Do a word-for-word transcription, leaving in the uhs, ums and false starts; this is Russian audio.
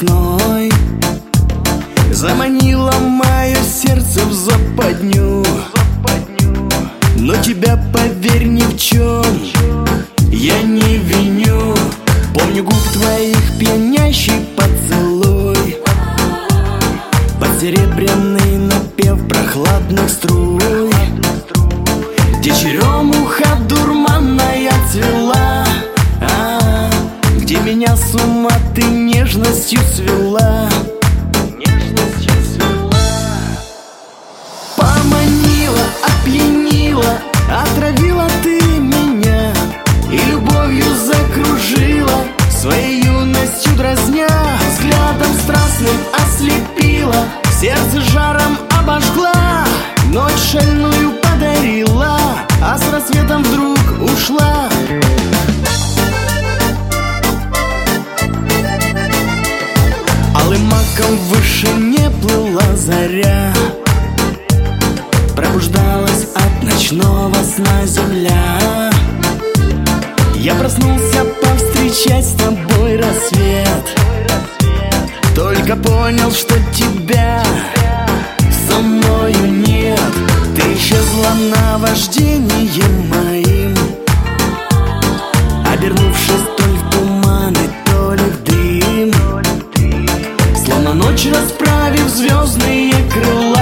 весной заманила мое сердце в западню. Но тебя, поверь, ни в чем я не виню. Помню губ твоих пьянящий поцелуй, под серебряный напев прохладных струй, где черемуха дурманная цвела, а, где меня с ума ты нежностью свела. Нежностью свела. Поманила, опьянила, отравила ты меня и любовью закружила, своей юностью дразня. Взглядом страстным ослепила, сердце жаром обожгла, ночь шальную подарила, а с рассветом вдруг ушла. Алым маком в вышине плыла заря, пробуждалась от ночного сна земля. Я проснулся повстречать с тобой рассвет, только понял, что тебя со мною нет. Ты исчезла наваждением моим, обернувшись то ли в туманы, то ли в дым, словно ночь расправив звездные крыла.